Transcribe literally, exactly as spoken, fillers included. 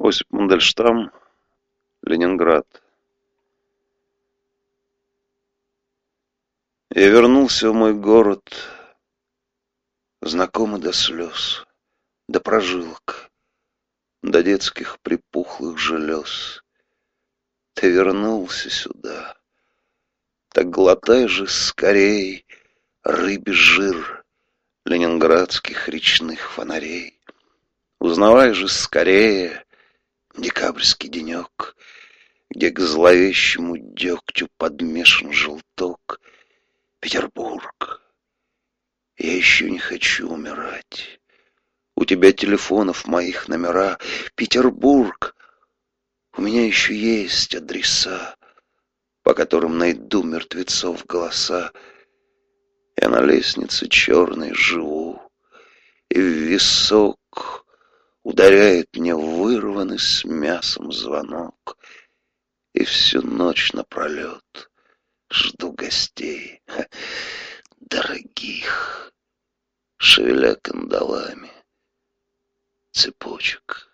Осип Мандельштам, Ленинград. Я вернулся в мой город, знакомый до слез, до прожилок, до детских припухлых желез. Ты вернулся сюда, так глотай же скорей рыбий жир ленинградских речных фонарей. Узнавай же скорее декабрьский денек, где к зловещему дегтю подмешан желток. Петербург, я еще не хочу умирать. У тебя телефонов моих номера. Петербург, у меня еще есть адреса, по которым найду мертвецов голоса. Я на лестнице черной живу, и в висок ударяет мне вырванный с мясом звонок. И всю ночь напролет жду гостей, дорогих, шевеля кандалами цепочек